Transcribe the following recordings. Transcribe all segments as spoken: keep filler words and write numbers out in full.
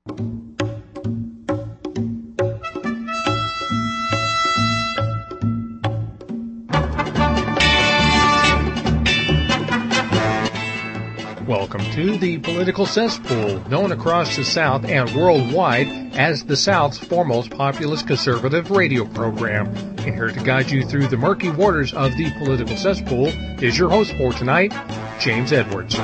Welcome to the Political Cesspool, known across the South and worldwide as the South's foremost populist conservative radio program. And here to guide you through the murky waters of the Political Cesspool is your host for tonight, James Edwards.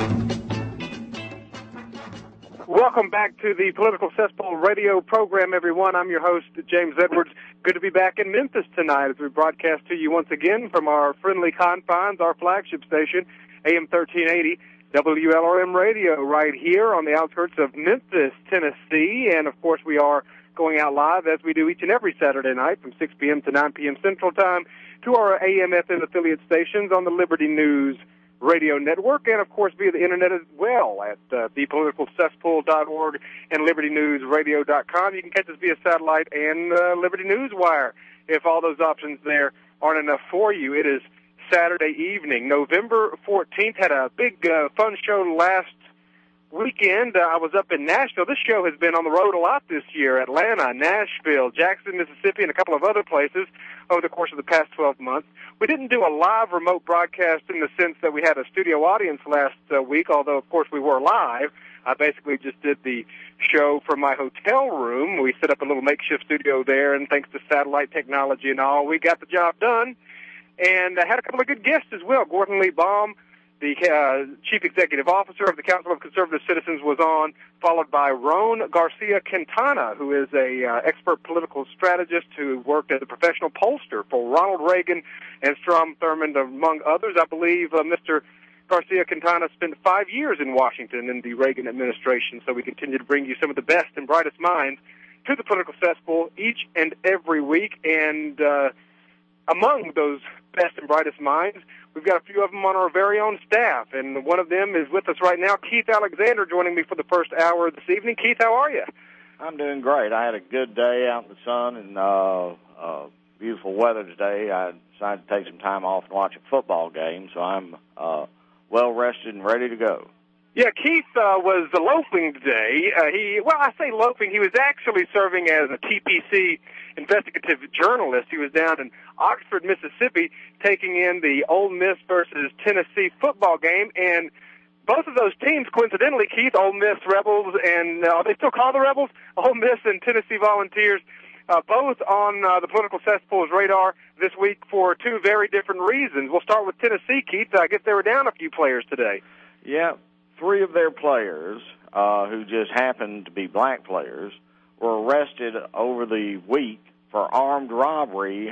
Welcome back to the Political Cesspool radio program, everyone. I'm your host, James Edwards. Good to be back in Memphis tonight as we broadcast to you once again from our friendly confines, our flagship station, A M thirteen eighty. W L R M Radio right here on the outskirts of Memphis, Tennessee. And, of course, we are going out live, as we do each and every Saturday night from six p.m. to nine p.m. Central Time, to our A M F M affiliate stations on the Liberty News Radio Network, and, of course, via the Internet as well at uh, the political cesspool dot org and liberty news radio dot com. You can catch us via satellite and uh, Liberty News Wire. If all those options there aren't enough for you, it is Saturday evening, November fourteenth. Had a big, uh, fun show last weekend. Uh, I was up in Nashville. This show has been on the road a lot this year. Atlanta, Nashville, Jackson, Mississippi, and a couple of other places over the course of the past twelve months. We didn't do a live remote broadcast in the sense that we had a studio audience last uh, week, although, of course, we were live. I basically just did the show from my hotel room. We set up a little makeshift studio there, and thanks to satellite technology and all, we got the job done. And I had a couple of good guests as well. Gordon Lee Baum, the uh, Chief Executive Officer of the Council of Conservative Citizens, was on, followed by Ron Garcia-Quintana, who is a uh, expert political strategist who worked as a professional pollster for Ronald Reagan and Strom Thurmond, among others. I believe uh, Mister Garcia-Quintana spent five years in Washington in the Reagan administration, so we continue to bring you some of the best and brightest minds to the Political Cesspool each and every week. And uh, among those best and brightest minds, we've got a few of them on our very own staff, and one of them is with us right now, Keith Alexander, joining me for the first hour this evening. Keith, how are you? I'm doing great. I had a good day out in the sun and uh, uh, beautiful weather today. I decided to take some time off and watch a football game, so I'm uh, well-rested and ready to go. Yeah, Keith uh, was loafing today. Uh, he, well, I say loafing. He was actually serving as a T P C investigative journalist. He was down in Oxford, Mississippi, taking in the Ole Miss versus Tennessee football game, and both of those teams, coincidentally, Keith, Ole Miss Rebels, and uh, they still call the Rebels Ole Miss and Tennessee Volunteers, uh, both on uh, the Political Cesspool's radar this week for two very different reasons. We'll start with Tennessee, Keith. I guess they were down a few players today. Yeah. Three of their players, uh, who just happened to be black players, were arrested over the week for armed robbery,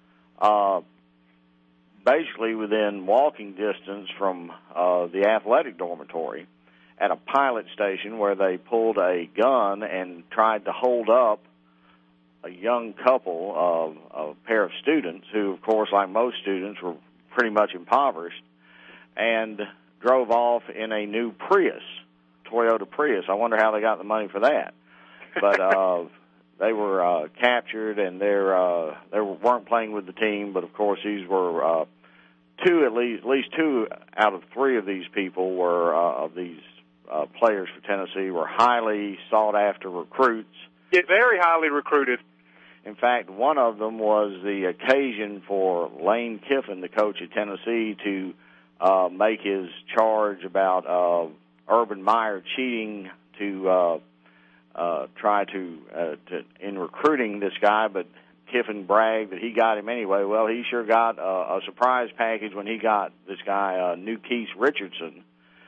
uh, basically within walking distance from uh, the athletic dormitory at a pilot station, where they pulled a gun and tried to hold up a young couple of a pair of students who, of course, like most students, were pretty much impoverished, and drove off in a new Prius, Toyota Prius. I wonder how they got the money for that. But uh, they were uh, captured, and they're, uh, they weren't playing with the team. But, of course, these were uh, two, at least, at least two out of three of these people were, uh, of these uh, players for Tennessee, were highly sought-after recruits. Yeah, very highly recruited. In fact, one of them was the occasion for Lane Kiffin, the coach of Tennessee, to Uh, make his charge about uh, Urban Meyer cheating to uh, uh, try to, uh, to in recruiting this guy, but Kiffin bragged that he got him anyway. Well, he sure got uh, a surprise package when he got this guy, uh, New Keith Richardson.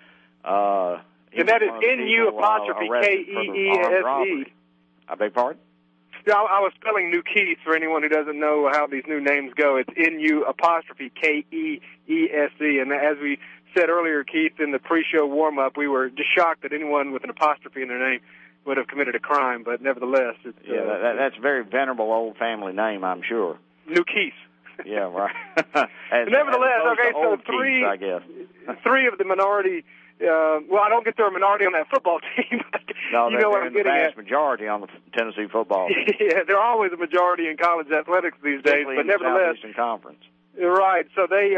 Uh, and that is N U apostrophe K E E S E. I beg pardon? Yeah, I, I was spelling New Keith for anyone who doesn't know how these new names go. It's N U apostrophe K E E S E. And as we said earlier, Keith, in the pre-show warm-up, we were just shocked that anyone with an apostrophe in their name would have committed a crime. But nevertheless, it's... Yeah, uh, that, that's a very venerable old family name, I'm sure. New Keith. Yeah, right. as, nevertheless, as okay, so three, Keith, I guess. three of the minority... Uh, well, I don't get they're a minority on that football team. No, you know what I'm the getting vast at. majority on the Tennessee football team. Yeah, they're always a majority in college athletics these days, but in nevertheless, the Southeastern Conference. Right. So they uh,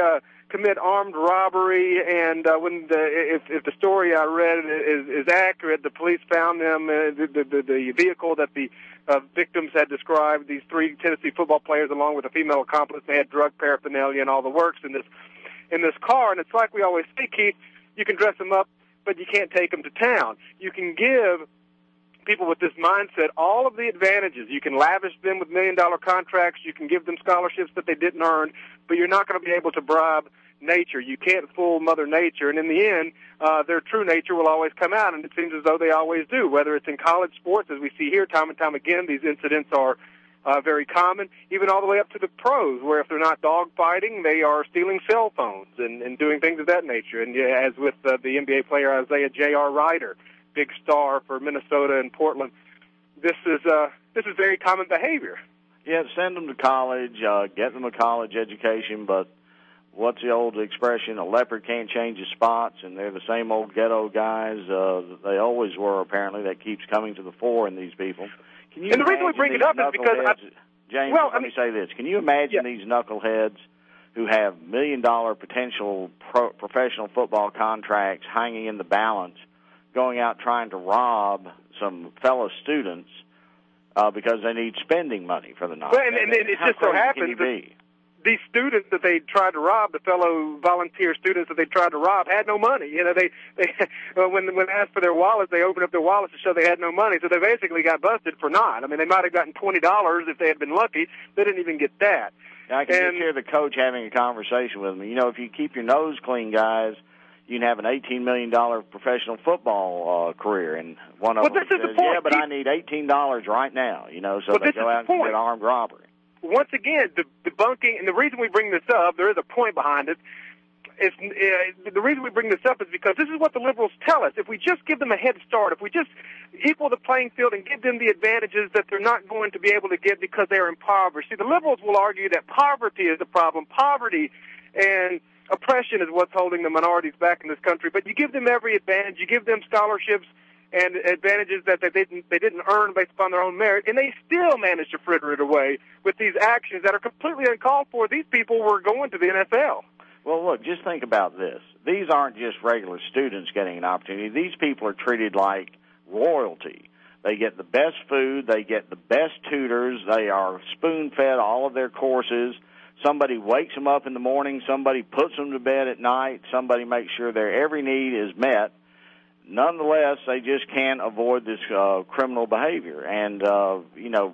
commit armed robbery, and uh, when the, if, if the story I read is, is accurate, the police found them, uh, the, the, the vehicle that the uh, victims had described, these three Tennessee football players along with a female accomplice. They had drug paraphernalia and all the works in this in this car, and it's like we always say, Keith, you can dress them up, but you can't take them to town. You can give people with this mindset all of the advantages. You can lavish them with million-dollar contracts. You can give them scholarships that they didn't earn, but you're not going to be able to bribe nature. You can't fool Mother Nature, and in the end, uh, their true nature will always come out, and it seems as though they always do, whether it's in college sports, as we see here time and time again. These incidents are uh, very common, even all the way up to the pros, where if they're not dogfighting, they are stealing cell phones and, and doing things of that nature. And yeah, as with uh, the N B A player Isaiah J R. Ryder, big star for Minnesota and Portland, this is uh, this is very common behavior. Yeah, send them to college, uh, get them a college education, but what's the old expression? A leopard can't change his spots, and they're the same old ghetto guys uh, that they always were, apparently. That keeps coming to the fore in these people. Can you and the reason we bring it up is because I, James, well, let I mean, me say this. Can you imagine yeah. these knuckleheads who have million-dollar potential pro- professional football contracts hanging in the balance, going out trying to rob some fellow students uh, because they need spending money for the night? Well, and, and, and it How just so crazy happens can you be? These students that they tried to rob, the fellow volunteer students that they tried to rob, had no money. You know, they they when when asked for their wallets, they opened up their wallets to show they had no money. So they basically got busted for not. I mean, they might have gotten twenty dollars if they had been lucky. They didn't even get that. I can and, just hear the coach having a conversation with them. You know, if you keep your nose clean, guys, you can have an eighteen million dollars professional football uh, career. And one of well, them this is says, the point. "Yeah, but I need eighteen dollars right now." You know, so well, they go out and commit armed robbery. Once again, the debunking, and the reason we bring this up, there is a point behind it. It's, uh, the reason we bring this up is because this is what the liberals tell us. If we just give them a head start, if we just equal the playing field and give them the advantages that they're not going to be able to get because they're impoverished. See, the liberals will argue that poverty is the problem. Poverty and oppression is what's holding the minorities back in this country. But you give them every advantage. You give them scholarships and advantages that they didn't they didn't earn based upon their own merit, and they still managed to fritter it away with these actions that are completely uncalled for. These people were going to the N F L. Well, look, just think about this. These aren't just regular students getting an opportunity. These people are treated like royalty. They get the best food. They get the best tutors. They are spoon-fed all of their courses. Somebody wakes them up in the morning. Somebody puts them to bed at night. Somebody makes sure their every need is met. Nonetheless, they just can't avoid this uh, criminal behavior. And, uh, you know,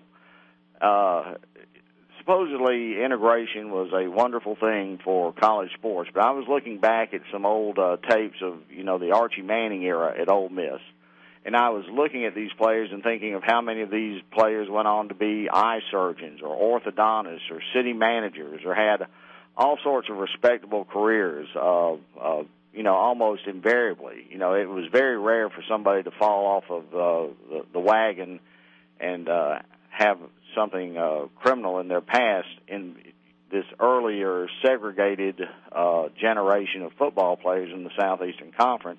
uh, supposedly integration was a wonderful thing for college sports. But I was looking back at some old uh, tapes of, you know, the Archie Manning era at Ole Miss. And I was looking at these players and thinking of how many of these players went on to be eye surgeons or orthodontists or city managers or had all sorts of respectable careers, uh, uh you know, almost invariably. You know, it was very rare for somebody to fall off of uh, the, the wagon and uh, have something uh, criminal in their past in this earlier segregated uh, generation of football players in the Southeastern Conference.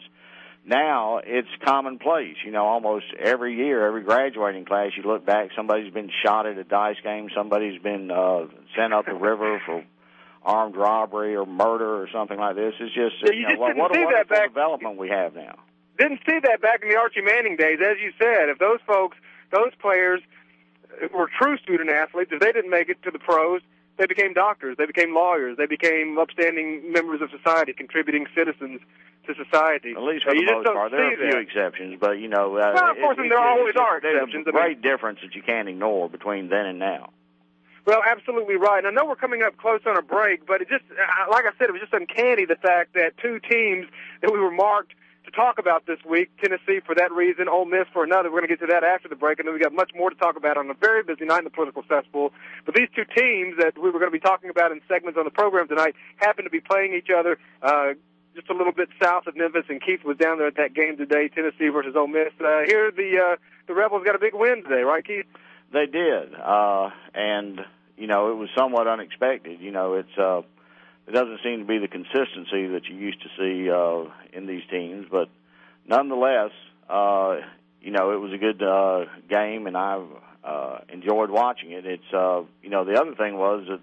Now it's commonplace. You know, almost every year, every graduating class, you look back, somebody's been shot at a dice game, somebody's been uh, sent up the river for armed robbery or murder or something like this. It's just, yeah, you you know, just what, didn't what a see wonderful that back, development we have now. Didn't see that back in the Archie Manning days. As you said, if those folks, those players were true student athletes, if they didn't make it to the pros, they became doctors, they became lawyers, they became upstanding members of society, contributing citizens to society. At least for uh, the most part. There are a few that. exceptions, but, you know... Uh, well, of course, it, and there it, always it, are there's exceptions. There's a great I mean, difference that you can't ignore between then and now. Well, absolutely right. And I know we're coming up close on a break, but it just, like I said, it was just uncanny the fact that two teams that we were marked to talk about this week, Tennessee for that reason, Ole Miss for another. We're going to get to that after the break, and then we got much more to talk about on a very busy night in the political cesspool. But these two teams that we were going to be talking about in segments on the program tonight happen to be playing each other uh, just a little bit south of Memphis, and Keith was down there at that game today, Tennessee versus Ole Miss. Uh, here, the uh, the Rebels got a big win today, right, Keith? They did, uh, and, you know, it was somewhat unexpected. You know, it's uh, it doesn't seem to be the consistency that you used to see uh, in these teams, but nonetheless, uh, you know, it was a good uh, game, and I uh, enjoyed watching it. It's, uh, you know, the other thing was that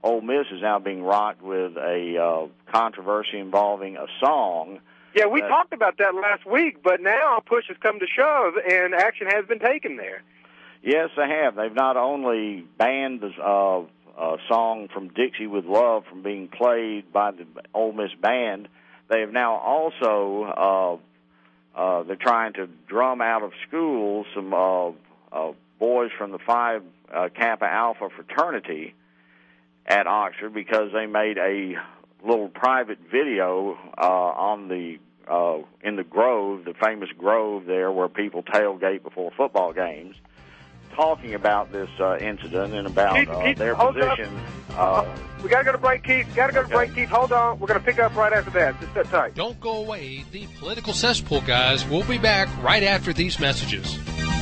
Ole Miss is now being rocked with a uh, controversy involving a song. Yeah, we that, talked about that last week, but now push has come to shove, and action has been taken there. Yes, they have. They've not only banned the uh, uh, song from Dixie with Love from being played by the Ole Miss band, they have now also, uh, uh, they're trying to drum out of schools some uh, uh, boys from the Phi uh, Kappa Alpha fraternity at Oxford because they made a little private video uh, on the uh, in the Grove, the famous Grove there, where people tailgate before football games, talking about this uh, incident and about Keith, uh, Keith, their hold position. Up. Uh, we got to go to break, Keith. Got to go to okay. break, Keith. Hold on. We're going to pick up right after that. Just sit tight. Don't go away. The Political Cesspool guys will be back right after these messages.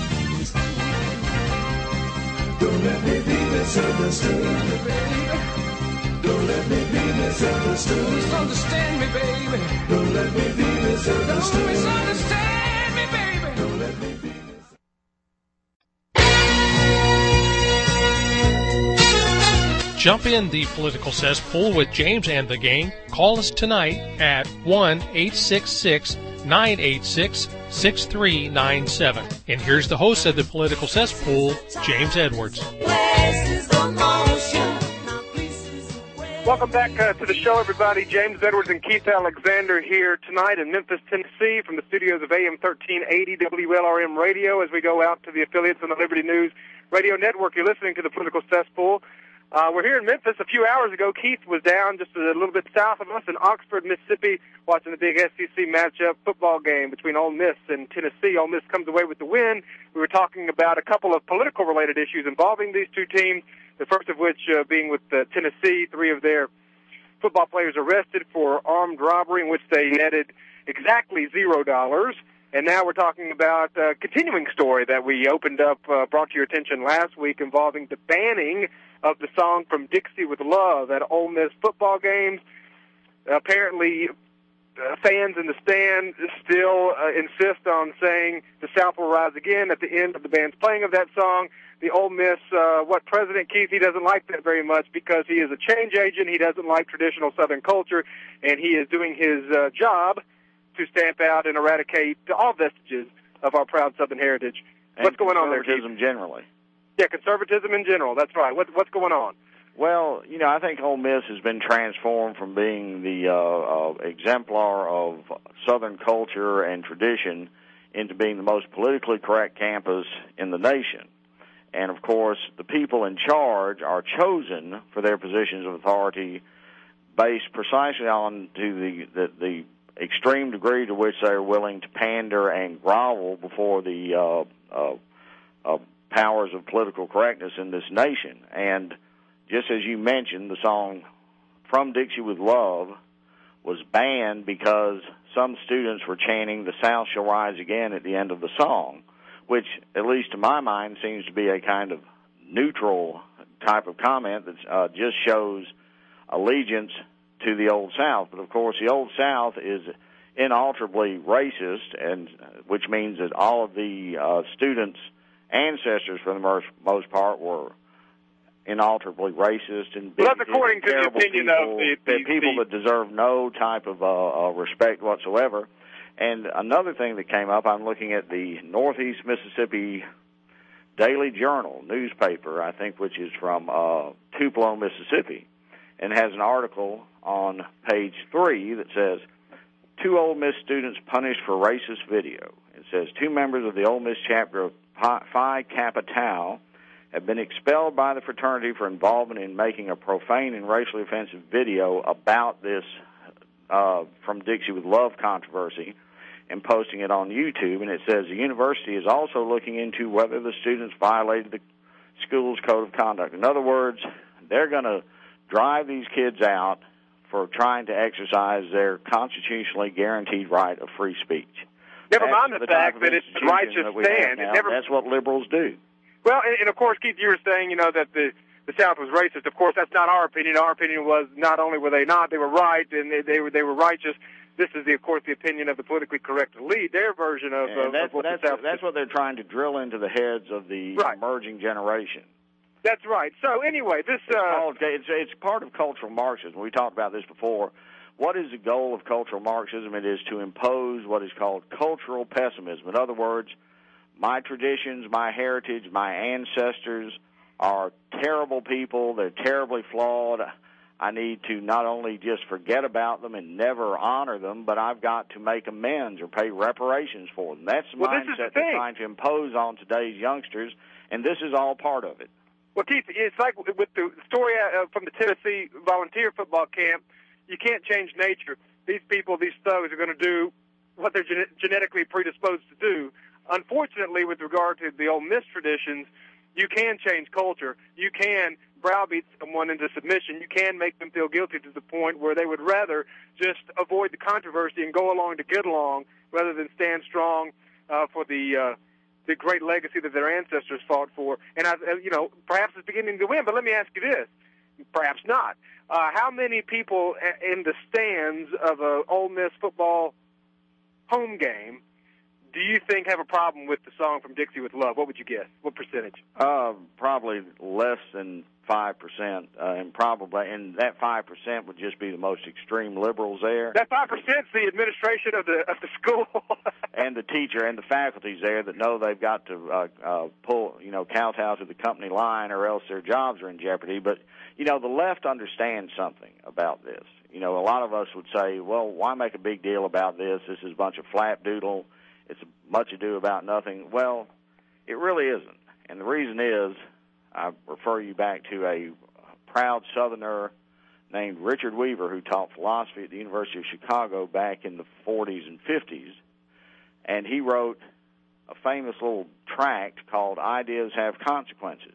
Don't let me be misunderstood, baby. Don't let me be misunderstood. Misunderstand me, baby. Don't let me be misunderstood. Don't misunderstand me, baby. Don't let me be misunderstood. Jump in the Political Cesspool with James and the gang. Call us tonight at one eight six six, nine eight six, six three nine seven. And here's the host of the Political Cesspool, James Edwards. Welcome back uh, to the show, everybody. James Edwards and Keith Alexander here tonight in Memphis, Tennessee, from the studios of A M thirteen eighty W L R M Radio as we go out to the affiliates on the Liberty News Radio Network. You're listening to the Political Cesspool. Uh, we're here in Memphis. A few hours ago, Keith was down just a little bit south of us in Oxford, Mississippi, watching the big S E C matchup football game between Ole Miss and Tennessee. Ole Miss comes away with the win. We were talking about a couple of political-related issues involving these two teams, the first of which uh, being with uh, Tennessee, three of their football players arrested for armed robbery in which they netted exactly zero dollars. And now we're talking about a continuing story that we opened up, uh, brought to your attention last week, involving the banning of the song from Dixie with Love at Ole Miss football games. Apparently, uh, fans in the stand still uh, insist on saying "The South Will Rise Again" at the end of the band's playing of that song. The Ole Miss, uh, what President Keith, he doesn't like that very much because he is a change agent. He doesn't like traditional Southern culture, and he is doing his uh, job to stamp out and eradicate all vestiges of our proud Southern heritage. And what's going on there, Keith? conservatism generally. Yeah, conservatism in general. That's right. What, what's going on? Well, you know, I think Ole Miss has been transformed from being the uh, uh, exemplar of Southern culture and tradition into being the most politically correct campus in the nation. And, of course, the people in charge are chosen for their positions of authority based precisely on to the, the, the extreme degree to which they are willing to pander and grovel before the uh, uh, uh, powers of political correctness in this nation. And just as you mentioned, the song From Dixie with Love was banned because some students were chanting "The South Shall Rise Again" at the end of the song, which, at least to my mind, seems to be a kind of neutral type of comment that uh, just shows allegiance to the Old South. But, of course, the Old South is inalterably racist, and which means that all of the uh, students' ancestors, for the most, most part, were inalterably racist and well, that's according to the opinion people, of the, the people the, that deserve no type of uh, uh, respect whatsoever. And another thing that came up, I'm looking at the Northeast Mississippi Daily Journal newspaper, I think, which is from uh, Tupelo, Mississippi, and has an article on page three that says, two Ole Miss students punished for racist video. It says, two members of the Ole Miss chapter of Phi Kappa Tau have been expelled by the fraternity for involvement in making a profane and racially offensive video about this uh, From Dixie with Love controversy and posting it on YouTube. And it says the university is also looking into whether the students violated the school's code of conduct. In other words, they're going to drive these kids out for trying to exercise their constitutionally guaranteed right of free speech. Never That's mind the, the fact that it's a righteous that stand. It never... That's what liberals do. Well, and, and of course, Keith, you were saying, you know, that the, the South was racist. Of course, that's not our opinion. Our opinion was not only were they not, they were right, and they, they were they were righteous. This is, the, of course, the opinion of the politically correct elite, their version of, of, that's, of what that's, the South that's what they're trying to drill into the heads of the right. emerging generation. That's right. So anyway, this uh, oh, it's, it's part of cultural Marxism. We talked about this before. What is the goal of cultural Marxism? It is to impose what is called cultural pessimism. In other words, my traditions, my heritage, my ancestors are terrible people. They're terribly flawed. I need to not only just forget about them and never honor them, but I've got to make amends or pay reparations for them. That's the well, mindset the they're trying to impose on today's youngsters, and this is all part of it. Well, Keith, it's like with the story uh, from the Tennessee volunteer football camp. You can't change nature. These people, these thugs, are going to do what they're gen- genetically predisposed to do. Unfortunately, with regard to the Ole Miss traditions, you can change culture. You can browbeat someone into submission. You can make them feel guilty to the point where they would rather just avoid the controversy and go along to get along rather than stand strong uh, for the uh, the great legacy that their ancestors fought for. And, I, you know, perhaps it's beginning to win. But let me ask you this. Perhaps not. Uh, how many people in the stands of a Ole Miss football home game do you think have a problem with the song From Dixie with Love? What would you guess? What percentage? Uh, probably less than five percent, uh, and probably, and that five percent would just be the most extreme liberals there. That five percent is the administration of the of the school. And the teacher and the faculties there that know they've got to uh, uh, pull, you know, kowtow to the company line or else their jobs are in jeopardy. But, you know, the left understands something about this. You know, a lot of us would say, well, why make a big deal about this? This is a bunch of flapdoodle. It's much ado about nothing. Well, it really isn't. And the reason is, I refer you back to a proud Southerner named Richard Weaver who taught philosophy at the University of Chicago back in the forties and fifties. And he wrote a famous little tract called Ideas Have Consequences.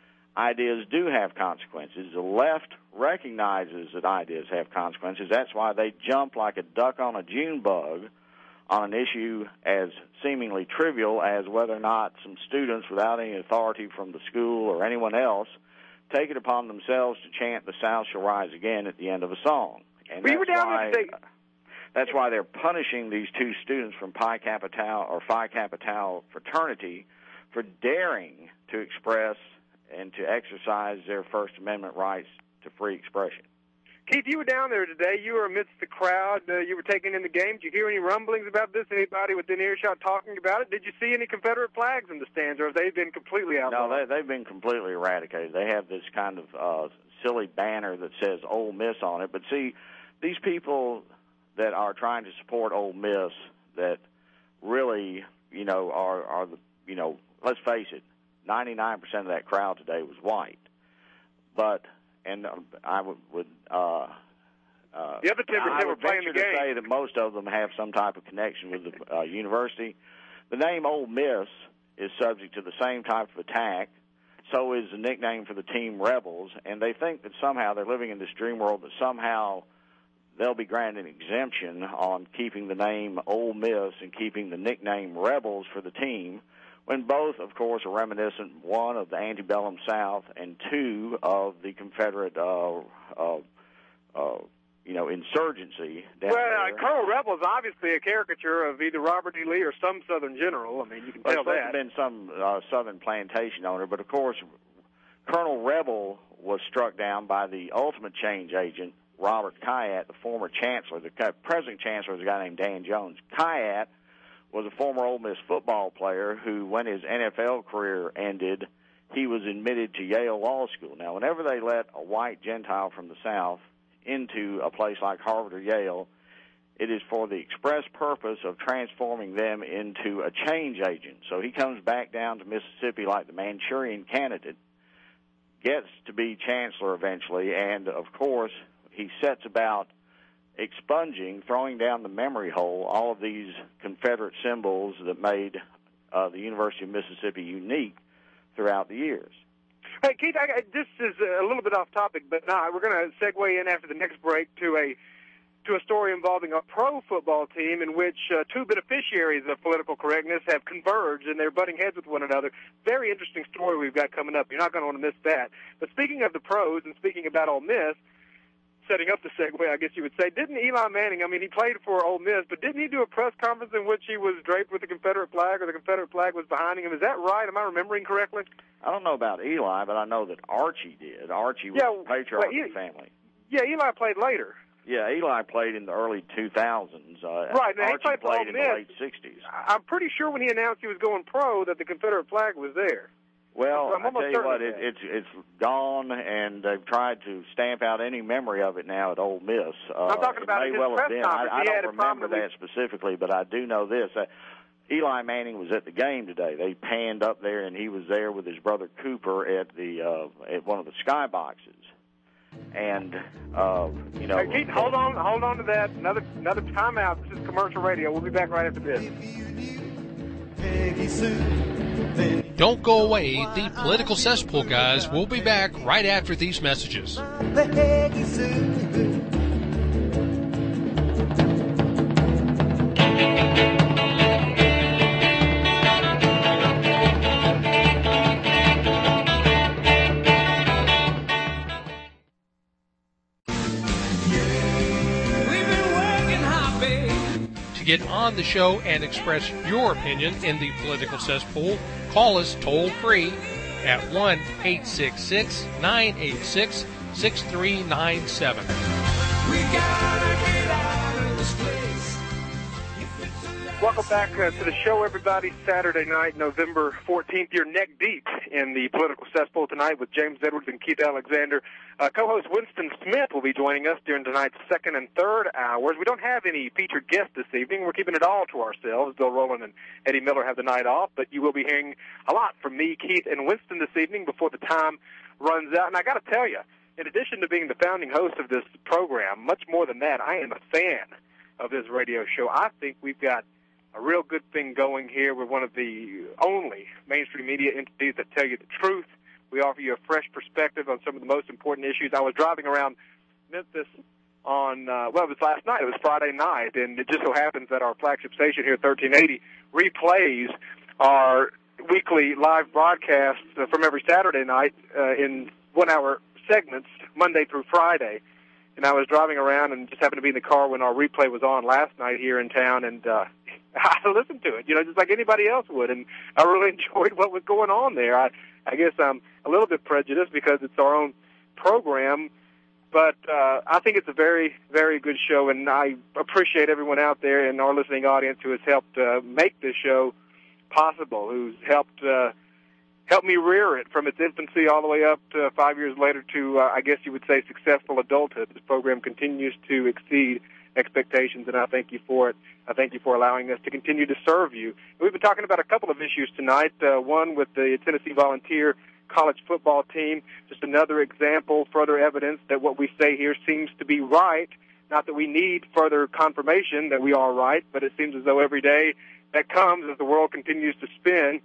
Ideas do have consequences. The left recognizes that ideas have consequences. That's why they jump like a duck on a June bug on an issue as seemingly trivial as whether or not some students, without any authority from the school or anyone else, take it upon themselves to chant "The South Shall Rise Again" at the end of a song. And well, that's, why, that's why they're punishing these two students from Pi Kappa Tau or Phi Kappa Tau fraternity for daring to express and to exercise their First Amendment rights to free expression. Keith, you were down there today. You were amidst the crowd. Uh, you were taking in the game. Did you hear any rumblings about this? Anybody within earshot talking about it? Did you see any Confederate flags in the stands, or have they been completely outlawed? No, they, they've been completely eradicated. They have this kind of uh, silly banner that says Ole Miss on it. But see, these people that are trying to support Ole Miss that really, you know, are, are the, you know, let's face it, ninety-nine percent of that crowd today was white. But And I would, would uh, uh, the other ten percent were playing the game. I would venture to say that most of them have some type of connection with the uh, university. The name Ole Miss is subject to the same type of attack. So is the nickname for the team Rebels, and they think that somehow they're living in this dream world that somehow they'll be granted an exemption on keeping the name Ole Miss and keeping the nickname Rebels for the team, when both, of course, are reminiscent, one, of the antebellum South, and two, of the Confederate, uh, uh, uh, you know, insurgency. Well, uh, Colonel Rebel is obviously a caricature of either Robert E. Lee or some Southern general. I mean, you can well, tell that. There have been some uh, Southern plantation owner, but, of course, Colonel Rebel was struck down by the ultimate change agent, Robert Kyatt, the former chancellor. The present chancellor is a guy named Dan Jones. Kyatt was a former Ole Miss football player who, when his N F L career ended, he was admitted to Yale Law School. Now, whenever they let a white Gentile from the South into a place like Harvard or Yale, it is for the express purpose of transforming them into a change agent. So he comes back down to Mississippi like the Manchurian Candidate, gets to be chancellor eventually, and, of course, he sets about expunging, throwing down the memory hole, all of these Confederate symbols that made uh, the University of Mississippi unique throughout the years. Hey, Keith, I, I, this is a little bit off topic, but no, we're going to segue in after the next break to a to a story involving a pro football team in which uh, two beneficiaries of political correctness have converged and they're butting heads with one another. Very interesting story we've got coming up. You're not going to want to miss that. But speaking of the pros and speaking about Ole Miss, setting up the segue, I guess you would say. Didn't Eli Manning, I mean, he played for Ole Miss, but didn't he do a press conference in which he was draped with the Confederate flag, or the Confederate flag was behind him? Is that right? Am I remembering correctly? I don't know about Eli, but I know that Archie did. Archie was yeah, the patriarch well, of the family. Yeah, Eli played later. Yeah, Eli played in the early two thousands. Uh, right, now Archie he played, played for in Ole Miss. the late sixties. I'm pretty sure when he announced he was going pro that the Confederate flag was there. Well, I'm I tell you what, it, that. it's it's gone, and they've tried to stamp out any memory of it now at Ole Miss. Uh, I'm talking about it may his well press have been. conference. I, I He had don't it remember prominently. that specifically, but I do know this. Uh, Eli Manning was at the game today. They panned up there, and he was there with his brother Cooper at the uh, at one of the skyboxes. And uh, you know, Hey, Keith, hold on, hold on to that. Another another timeout. This is commercial radio. We'll be back right after this. Don't go away. The Political Cesspool guys will be back right after these messages. To get on the show and express your opinion in the Political Cesspool, call us toll-free at one eight six six, nine eight six, six three nine seven. We gotta get out of this place. Welcome back uh, to the show, everybody. Saturday night, November fourteenth. You're neck deep in the Political Cesspool tonight with James Edwards and Keith Alexander. Uh, co-host Winston Smith will be joining us during tonight's second and third hours. We don't have any featured guests this evening. We're keeping it all to ourselves. Bill Rowland and Eddie Miller have the night off, but you will be hearing a lot from me, Keith, and Winston this evening before the time runs out. And I got to tell you, in addition to being the founding host of this program, much more than that, I am a fan of this radio show. I think we've got a real good thing going here. We're one of the only mainstream media entities that tell you the truth. We offer you a fresh perspective on some of the most important issues. I was driving around Memphis on, uh, well, it was last night. It was Friday night, and it just so happens that our flagship station here, thirteen eighty, replays our weekly live broadcasts uh, from every Saturday night uh, in one-hour segments, Monday through Friday. And I was driving around and just happened to be in the car when our replay was on last night here in town, and uh, I listened to it, you know, just like anybody else would, and I really enjoyed what was going on there. I, I guess I'm a little bit prejudiced because it's our own program, but uh, I think it's a very, very good show, and I appreciate everyone out there in our listening audience who has helped uh, make this show possible, who's helped uh, helped me rear it from its infancy all the way up to five years later to, uh, I guess you would say, successful adulthood. This program continues to exceed expectations, and I thank you for it. I thank you for allowing us to continue to serve you. And we've been talking about a couple of issues tonight, uh, one with the Tennessee Volunteer college football team, just another example, further evidence that what we say here seems to be right. Not that we need further confirmation that we are right, but it seems as though every day that comes as the world continues to spin,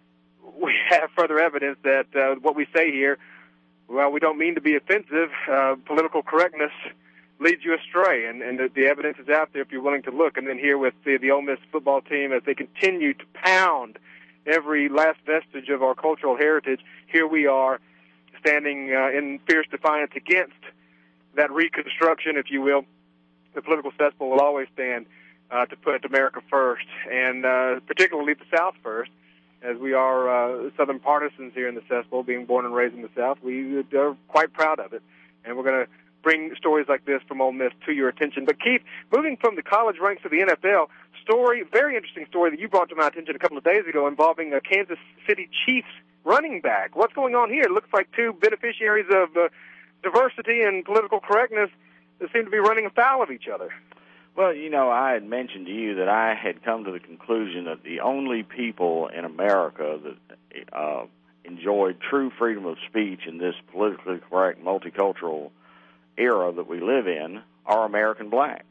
we have further evidence that uh, what we say here, well, we don't mean to be offensive. Uh, political correctness leads you astray, and, and the, the evidence is out there if you're willing to look. And then here with the, the Ole Miss football team, as they continue to pound every last vestige of our cultural heritage, here we are standing uh, in fierce defiance against that reconstruction, if you will. The Political Cesspool will always stand uh, to put America first, and uh, particularly the South first. As we are uh, Southern partisans here in the Cesspool, being born and raised in the South, we are quite proud of it. And we're going to bring stories like this from Ole Miss to your attention. But, Keith, moving from the college ranks to the N F L, story, very interesting story that you brought to my attention a couple of days ago involving a Kansas City Chiefs running back. What's going on here? It looks like two beneficiaries of uh, diversity and political correctness that seem to be running afoul of each other. Well, you know, I had mentioned to you that I had come to the conclusion that the only people in America that uh, enjoyed true freedom of speech in this politically correct multicultural era that we live in are American blacks.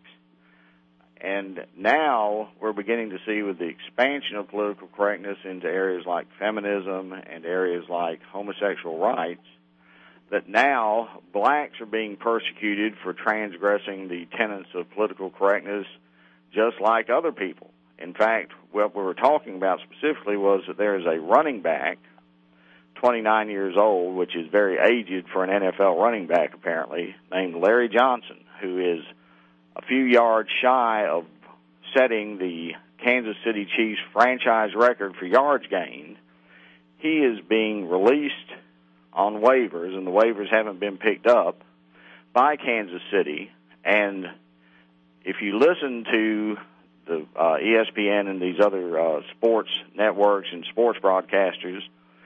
And now we're beginning to see, with the expansion of political correctness into areas like feminism and areas like homosexual rights, that now blacks are being persecuted for transgressing the tenets of political correctness just like other people. In fact, what we were talking about specifically was that there is a running back twenty-nine years old, which is very aged for an N F L running back, apparently, named Larry Johnson, who is a few yards shy of setting the Kansas City Chiefs franchise record for yards gained. He is being released on waivers, and the waivers haven't been picked up by Kansas City. And if you listen to the uh, E S P N and these other uh, sports networks and sports broadcasters,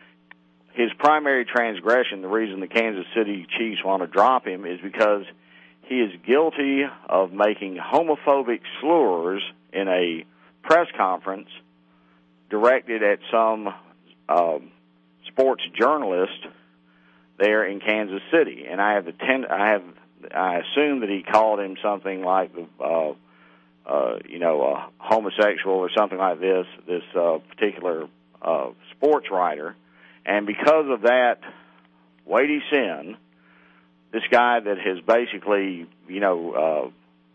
his primary transgression, the reason the Kansas City Chiefs want to drop him, is because he is guilty of making homophobic slurs in a press conference directed at some um, sports journalist there in Kansas City. And I have attend, I have I assume that he called him something like uh, uh, you know a homosexual or something like this. This uh, particular uh, sports writer. And because of that weighty sin, this guy that has basically, you know, uh,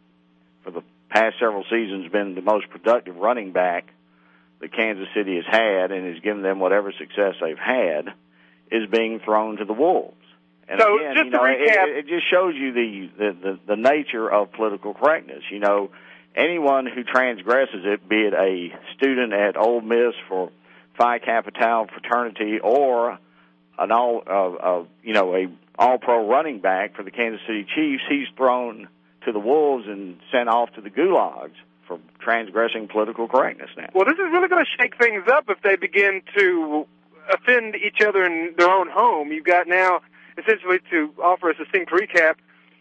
for the past several seasons been the most productive running back that Kansas City has had and has given them whatever success they've had, is being thrown to the wolves. And so again, just you know, to recap, it, it just shows you the, the, the, the nature of political correctness. You know, anyone who transgresses it, be it a student at Ole Miss for Phi Kappa Tau fraternity, or an all, uh, uh, you know, a all-pro running back for the Kansas City Chiefs, he's thrown to the wolves and sent off to the gulags for transgressing political correctness now. Well, this is really going to shake things up if they begin to offend each other in their own home. You've got now, essentially, to offer a succinct recap,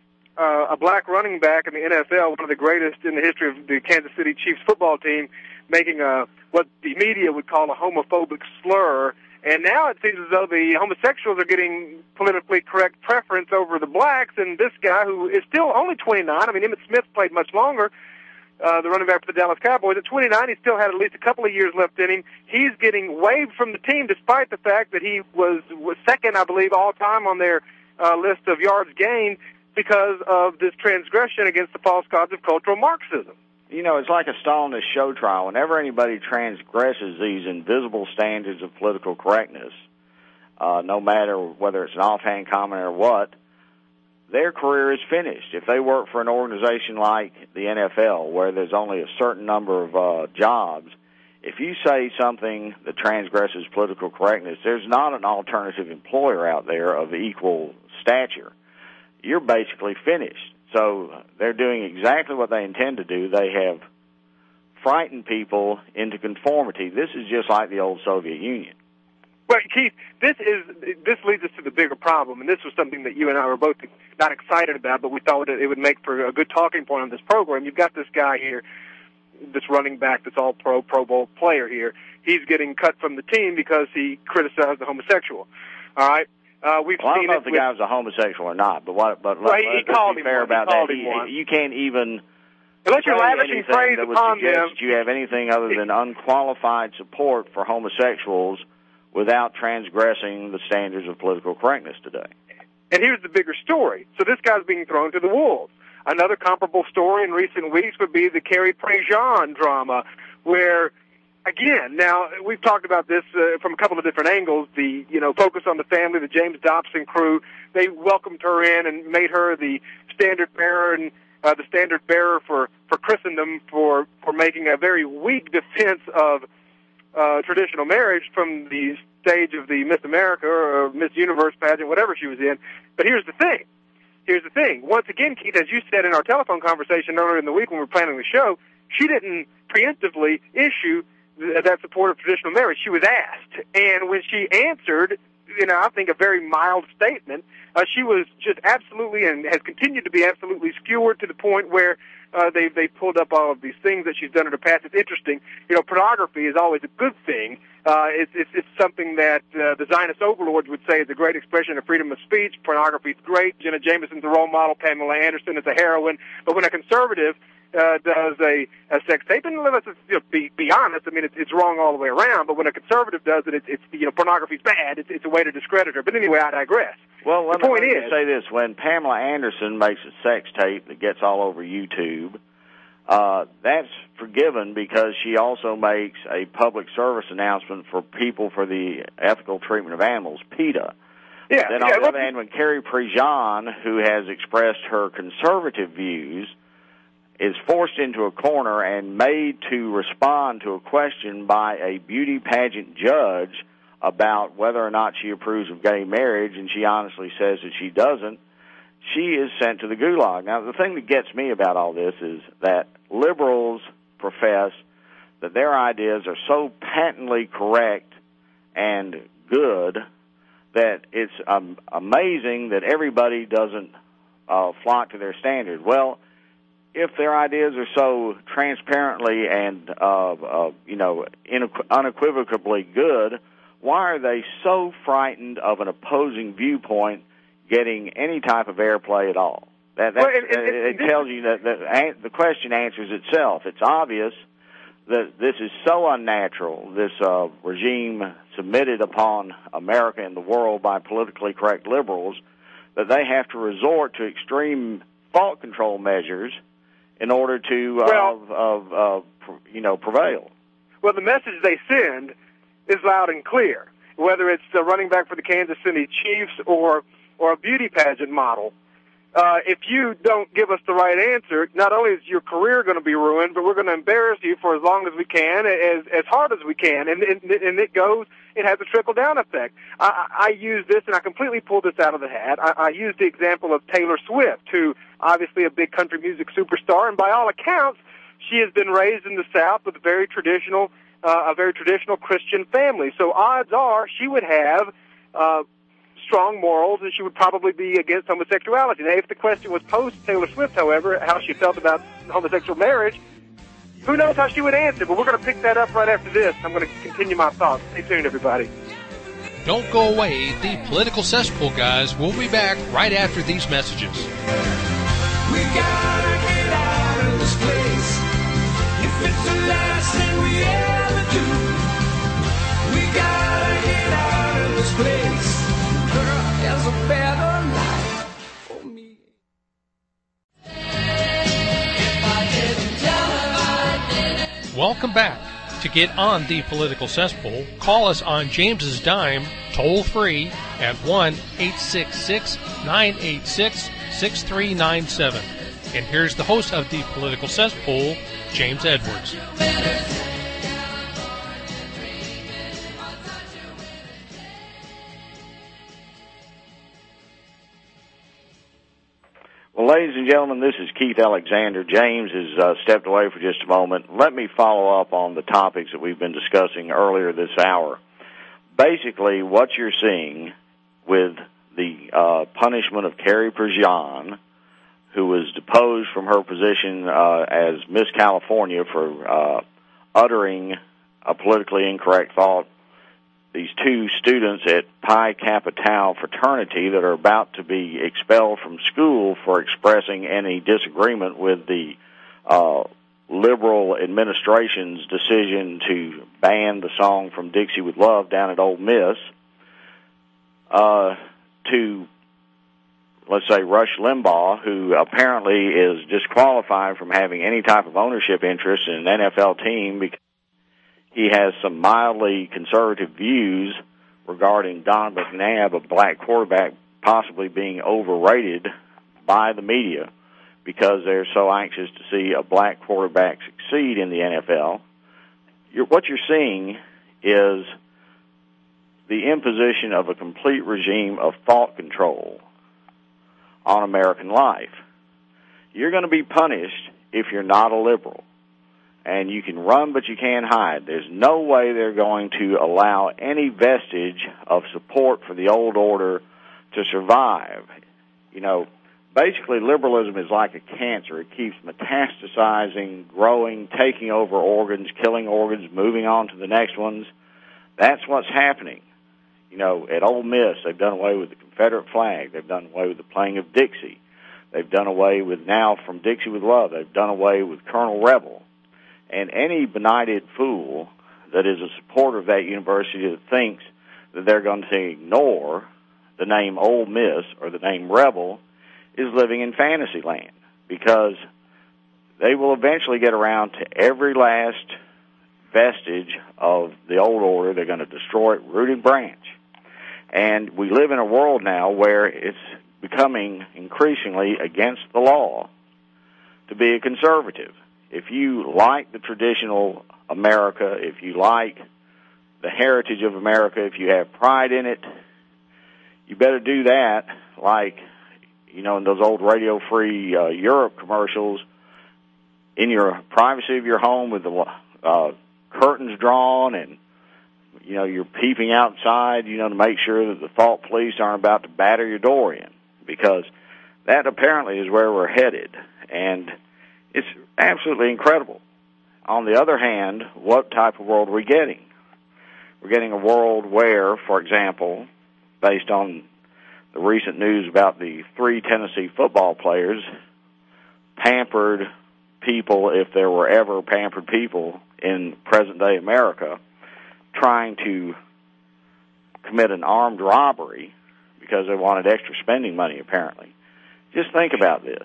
uh, a black running back in the N F L, one of the greatest in the history of the Kansas City Chiefs football team, making a what the media would call a homophobic slur, and now it seems as though the homosexuals are getting politically correct preference over the blacks, and this guy, who is still only twenty-nine, I mean, Emmitt Smith played much longer, uh, the running back for the Dallas Cowboys. At twenty-nine, he still had at least a couple of years left in him. He's getting waived from the team despite the fact that he was, was second, I believe, all-time on their uh, list of yards gained because of this transgression against the false gods of cultural Marxism. You know, it's like a Stalinist show trial. Whenever anybody transgresses these invisible standards of political correctness, uh, no matter whether it's an offhand comment or what, their career is finished. If they work for an organization like the N F L, where there's only a certain number of uh, jobs, if you say something that transgresses political correctness, there's not an alternative employer out there of equal stature. You're basically finished. So they're doing exactly what they intend to do. They have frightened people into conformity. This is just like the old Soviet Union. Well, Keith, this is this leads us to the bigger problem, and this was something that you and I were both not excited about, but we thought it would make for a good talking point on this program. You've got this guy here, this running back, this all-pro, Pro Bowl player here. He's getting cut from the team because he criticized the homosexual. All right. Uh, we've well, I don't seen know it if the with, guy was a homosexual or not, but what? But well, let, he, he let's called be him fair one. about he called that. Him He, one. you can't even unless you're say lavishing praise that would upon suggest them. that you have anything other than unqualified support for homosexuals without transgressing the standards of political correctness today. And here's the bigger story. So this guy's being thrown to the wolves. Another comparable story in recent weeks would be the Carrie Prejean drama, where, again, now, we've talked about this uh, from a couple of different angles. The, you know, focus on the family, the James Dobson crew, they welcomed her in and made her the standard bearer and uh, the standard bearer for, for Christendom for, for making a very weak defense of uh, traditional marriage from the stage of the Miss America or Miss Universe pageant, whatever she was in. But here's the thing. Here's the thing. Once again, Keith, as you said in our telephone conversation earlier in the week when we were planning the show, she didn't preemptively issue that support of traditional marriage. She was asked, and when she answered, you know, I think a very mild statement, uh, she was just absolutely and has continued to be absolutely skewered to the point where uh, they they pulled up all of these things that she's done in her past. It's interesting. You know, pornography is always a good thing. Uh, it's, it's it's something that uh, the Zionist overlords would say is a great expression of freedom of speech. Pornography is great. Jenna Jameson's a role model. Pamela Anderson is a heroine. But when a conservative Uh, does a, a sex tape, and let's just, you know, be, be honest, I mean, it's, it's wrong all the way around, but when a conservative does it, it's, it's you know, pornography's bad. It's, it's a way to discredit her. But anyway, I digress. Well, let the point me is, say this. When Pamela Anderson makes a sex tape that gets all over YouTube, Uh, that's forgiven because she also makes a public service announcement for People for the Ethical Treatment of Animals, PETA. Yeah, then yeah, on the well, other hand, when Carrie Prejean, who has expressed her conservative views, is forced into a corner and made to respond to a question by a beauty pageant judge about whether or not she approves of gay marriage, and she honestly says that she doesn't, she is sent to the gulag. Now, the thing that gets me about all this is that liberals profess that their ideas are so patently correct and good that it's um, amazing that everybody doesn't uh, flock to their standard. Well, if their ideas are so transparently and, uh, uh, you know, unequivocally good, why are they so frightened of an opposing viewpoint getting any type of airplay at all? That, that well, it, it, it, it tells you that, that the question answers itself. It's obvious that this is so unnatural, this uh, regime submitted upon America and the world by politically correct liberals, that they have to resort to extreme fault control measures in order to, uh, well, uh, uh, you know, prevail. Well, the message they send is loud and clear, whether it's the running back for the Kansas City Chiefs or or a beauty pageant model. Uh, if you don't give us the right answer, not only is your career going to be ruined, but we're going to embarrass you for as long as we can, as as hard as we can. And, and, and it goes, it has a trickle-down effect. I, I use this, and I completely pulled this out of the hat. I, I used the example of Taylor Swift, who obviously a big country music superstar, and by all accounts, she has been raised in the South with a very traditional, uh, a very traditional Christian family. So odds are she would have uh, strong morals, and she would probably be against homosexuality. Now, if the question was posed to Taylor Swift, however, how she felt about homosexual marriage, who knows how she would answer, but we're going to pick that up right after this. I'm going to continue my thoughts. Stay tuned, everybody. Don't go away. The Political Cesspool guys will be back right after these messages. We gotta get out of this place. If it's the last thing we ever do, we gotta get out of this place. There's a better life for me. If I didn't tell her I didn't. Welcome back. To get on the Political Cesspool, call us on James's Dime, toll free at one eight six six, nine eight six, six three nine seven. And here's the host of the Political Cesspool, James Edwards. Well, ladies and gentlemen, this is Keith Alexander. James has uh, stepped away for just a moment. Let me follow up on the topics that we've been discussing earlier this hour. Basically, what you're seeing with the uh, punishment of Carrie Prejean, who was deposed from her position uh, as Miss California for uh, uttering a politically incorrect thought, these two students at Pi Kappa Tau fraternity that are about to be expelled from school for expressing any disagreement with the uh, liberal administration's decision to ban the song from Dixie with Love down at Ole Miss, uh, to, let's say, Rush Limbaugh, who apparently is disqualified from having any type of ownership interest in an N F L team because he has some mildly conservative views regarding Don McNabb, a black quarterback, possibly being overrated by the media because they're so anxious to see a black quarterback succeed in the N F L. You're, what you're seeing is the imposition of a complete regime of thought control on American life. You're going to be punished if you're not a liberal. And you can run, but you can't hide. There's no way they're going to allow any vestige of support for the old order to survive. You know, basically liberalism is like a cancer. It keeps metastasizing, growing, taking over organs, killing organs, moving on to the next ones. That's what's happening. You know, at Ole Miss, they've done away with the Confederate flag. They've done away with the playing of Dixie. They've done away with, now from Dixie with Love, they've done away with Colonel Rebel. And any benighted fool that is a supporter of that university that thinks that they're going to ignore the name Ole Miss or the name Rebel is living in fantasy land, because they will eventually get around to every last vestige of the old order. They're going to destroy it root and branch. And we live in a world now where it's becoming increasingly against the law to be a conservative. If you like the traditional America, if you like the heritage of America, if you have pride in it, you better do that like, you know, in those old Radio Free uh, Europe commercials, in your privacy of your home with the uh, curtains drawn and, you know, you're peeping outside, you know, to make sure that the thought police aren't about to batter your door in, because that apparently is where we're headed, and it's absolutely incredible. On the other hand, what type of world are we getting? We're getting a world where, for example, based on the recent news about the three Tennessee football players, pampered people, if there were ever pampered people in present-day America, trying to commit an armed robbery because they wanted extra spending money, apparently. Just think about this.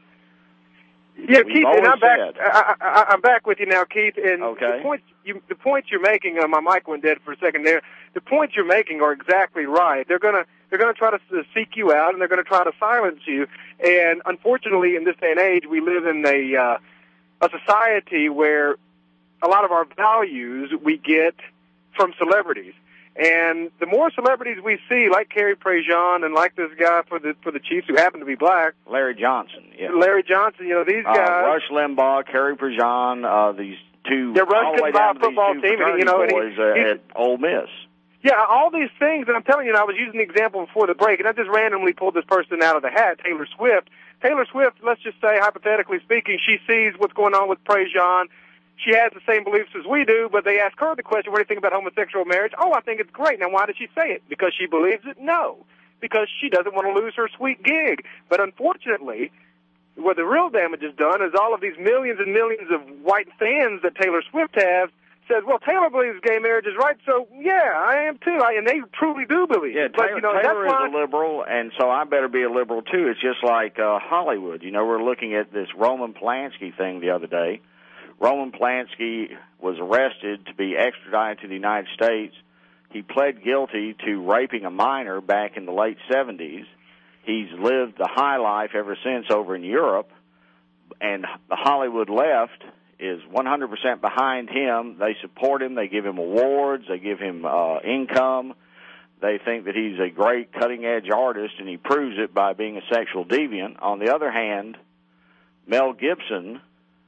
Yeah, We've Keith, and I'm back. said, I, I, I'm back with you now, Keith. And okay. the points you, the points you're making, uh, my mic went dead for a second there. The points you're making are exactly right. They're gonna they're gonna try to seek you out, and they're gonna try to silence you. And unfortunately, in this day and age, we live in a uh, a society where a lot of our values we get from celebrities. And the more celebrities we see, like Carrie Prejean and like this guy for the for the Chiefs who happen to be black, Larry Johnson, yeah, Larry Johnson, you know, these guys, uh, Rush Limbaugh, Carrie Prejean, uh, these two, they're all the way down to football these team, two you know, and boys he, uh, at Ole Miss. Yeah, all these things, and I'm telling you, I was using the example before the break, and I just randomly pulled this person out of the hat, Taylor Swift. Taylor Swift, let's just say, hypothetically speaking, she sees what's going on with Prejean. She has the same beliefs as we do, but they ask her the question, what do you think about homosexual marriage? Oh, I think it's great. Now, why did she say it? Because she believes it? No. Because she doesn't want to lose her sweet gig. But unfortunately, what the real damage is done is all of these millions and millions of white fans that Taylor Swift has says, well, Taylor believes gay marriage is right, so, yeah, I am too. I, and they truly do believe yeah, it. But, Taylor, you know, Taylor that's why is a liberal, and so I better be a liberal, too. It's just like uh, Hollywood. You know, we're looking at this Roman Polanski thing the other day. Roman Polanski was arrested to be extradited to the United States. He pled guilty to raping a minor back in the late seventies. He's lived the high life ever since over in Europe, and the Hollywood left is one hundred percent behind him. They support him. They give him awards. They give him uh, income. They think that he's a great cutting-edge artist, and he proves it by being a sexual deviant. On the other hand, Mel Gibson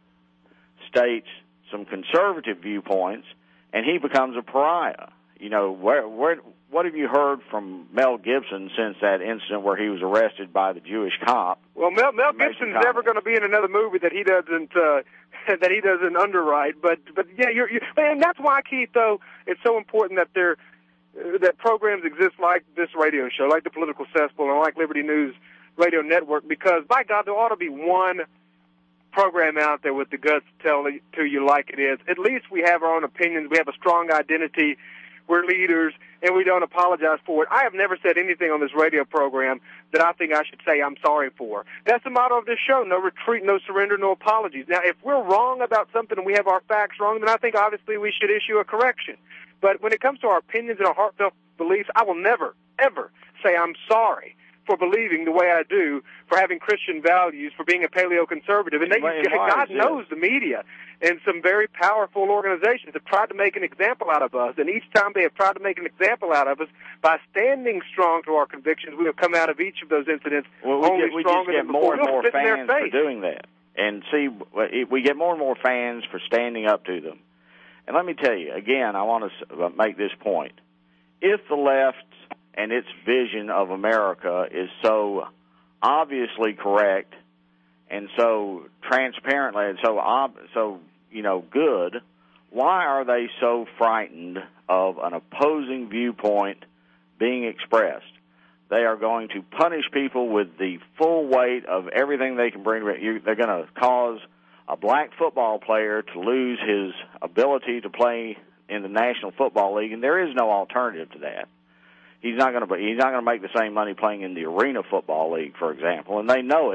states some conservative viewpoints, and he becomes a pariah. You know, where, where, what have you heard from Mel Gibson since that incident where he was arrested by the Jewish cop? Well, Mel, Mel Gibson's never going to be in another movie that he doesn't uh, that he doesn't underwrite. But but yeah, you're, you're, and that's why, Keith, though, it's so important that there uh, that programs exist like this radio show, like the Political Cesspool, and like Liberty News Radio Network, because by God, there ought to be one program out there with the guts to tell it to you like it is. At least we have our own opinions. We have a strong identity. We're leaders, and we don't apologize for it. I have never said anything on this radio program that I think I should say I'm sorry for. That's the motto of this show: no retreat, no surrender, no apologies. Now, if we're wrong about something and we have our facts wrong, then I think obviously we should issue a correction. But when it comes to our opinions and our heartfelt beliefs, I will never, ever say I'm sorry for believing the way I do, for having Christian values, for being a paleo-conservative. And they, God knows the media and some very powerful organizations have tried to make an example out of us, and each time they have tried to make an example out of us, by standing strong to our convictions, we have come out of each of those incidents well, we only get, we stronger just get than more before. and more fans for doing that. And see, we get more and more fans for standing up to them. And let me tell you, again, I want to make this point. If the left and its vision of America is so obviously correct and so transparently and so ob- so you know good, why are they so frightened of an opposing viewpoint being expressed? They are going to punish people with the full weight of everything they can bring. They're going to cause a black football player to lose his ability to play in the National Football League, and there is no alternative to that. He's not going to he's not going to make the same money playing in the Arena Football League, for example, and they know it.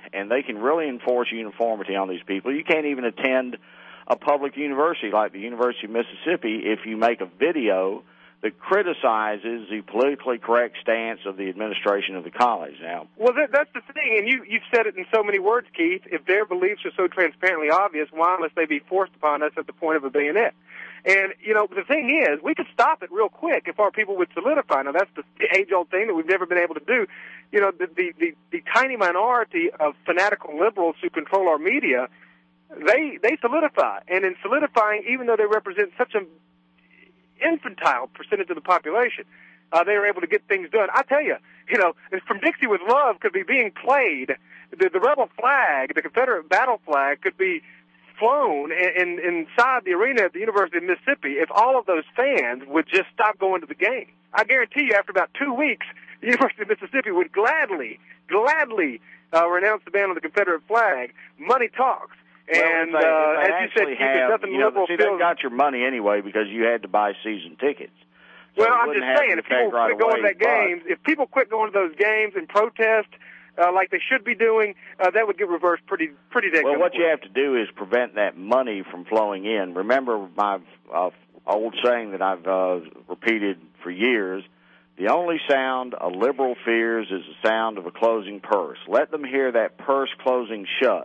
and they can really enforce uniformity on these people. You can't even attend a public university like the University of Mississippi if you make a video that criticizes the politically correct stance of the administration of the college. Now, well, that, that's the thing, and you, you've said it in so many words, Keith. If their beliefs are so transparently obvious, why must they be forced upon us at the point of a bayonet? And, you know, the thing is, we could stop it real quick if our people would solidify. Now, that's the age-old thing that we've never been able to do. You know, the, the, the, the tiny minority of fanatical liberals who control our media, they, they solidify. And in solidifying, even though they represent such an infantile percentage of the population, uh, they are able to get things done. I tell you, you know, From Dixie with Love could be being played. The, the rebel flag, the Confederate battle flag, could be flown in, in, inside the arena at the University of Mississippi if all of those fans would just stop going to the game. I guarantee you, after about two weeks, the University of Mississippi would gladly, gladly uh, renounce the ban on the Confederate flag. Money talks. Well, and they, uh, they as you said, have, there's nothing you know, liberal see, feels. they got your money anyway because you had to buy season tickets. So well, I'm just saying, if people right quit going away, to that games, if people quit going to those games and protest uh, like they should be doing, uh, that would get reversed pretty, pretty dang Well, what quick. you have to do is prevent that money from flowing in. Remember my uh, old saying that I've uh, repeated for years: the only sound a liberal fears is the sound of a closing purse. Let them hear that purse closing shut.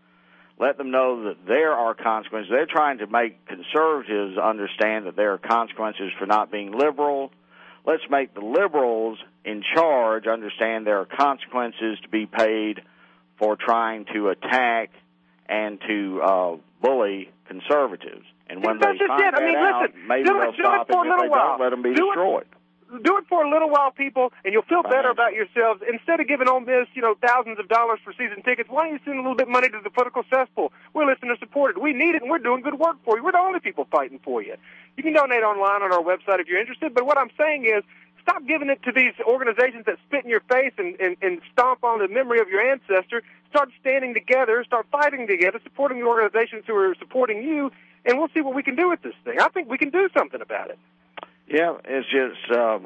Let them know that there are consequences. They're trying to make conservatives understand that there are consequences for not being liberal. Let's make the liberals in charge understand there are consequences to be paid for trying to attack and to uh, bully conservatives. And when That's they just find it. that I mean, out, listen, maybe do it- they'll do it stop for it. a If little they while. don't, let them be Do it- destroyed. Do it for a little while, people, and you'll feel better about yourselves. Instead of giving Ole Miss, you know, thousands of dollars for season tickets, why don't you send a little bit of money to the political cesspool? We're listener supported. We need it, and we're doing good work for you. We're the only people fighting for you. You can donate online on our website if you're interested, but what I'm saying is stop giving it to these organizations that spit in your face and, and, and stomp on the memory of your ancestor. Start standing together, start fighting together, supporting the organizations who are supporting you, and we'll see what we can do with this thing. I think we can do something about it. Yeah, it's just... Um,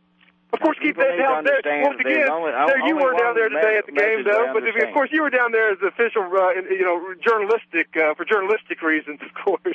Of course, Keith, People need to down there, understand once there's again, only- there you only were one down there today at the me- game, message though. I But if, of understand. course, you were down there as official, uh, you know, journalistic uh, for journalistic reasons, of course.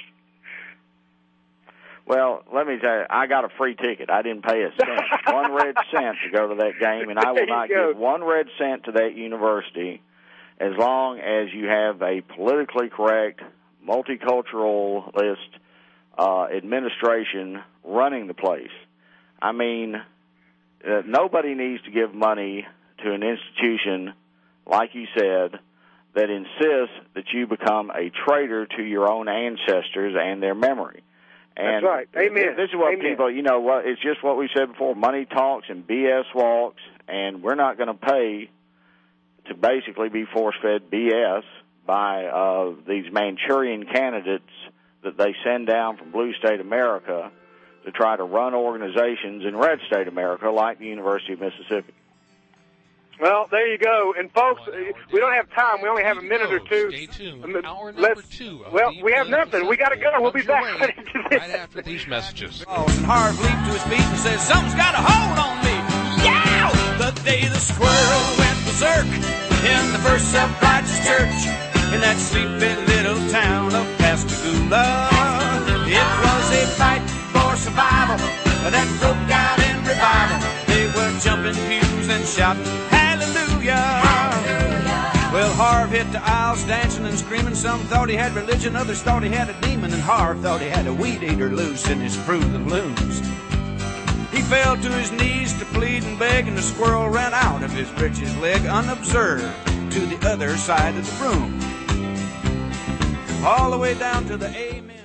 Well, let me tell you, I got a free ticket. I didn't pay a cent, one red cent to go to that game, and I will There you not go. give one red cent to that university as long as you have a politically correct, multiculturalist uh, administration running the place. I mean, uh, nobody needs to give money to an institution, like you said, that insists that you become a traitor to your own ancestors and their memory. And That's right. Amen. This is what Amen. people, you know, what it's just what we said before. Money talks and B S walks, and we're not going to pay to basically be force-fed B S by uh, these Manchurian candidates that they send down from blue state America to try to run organizations in red state America like the University of Mississippi. Well, there you go. And, folks, we don't have time. We only have a minute or two. Stay tuned. Um, Hour number let's- two. Of well, the we have Political nothing. We gotta go. We'll be Comes your back way right into this. right after these messages. And Harv leaped to his feet and said, "Something's got a hold on me." Yow! The day the squirrel went berserk in the first self-righteous church in that sleepy little town of Pascagoula. It was a fight for survival that broke out in revival. They were jumping pews and shouting hallelujah. Well, Harv hit the aisles dancing and screaming. Some thought he had religion, others thought he had a demon, and Harv thought he had a weed eater loose in his Fruit of the Looms. He fell to his knees to plead and beg, and the squirrel ran out of his breeches leg unobserved to the other side of the room, all the way down to the amen.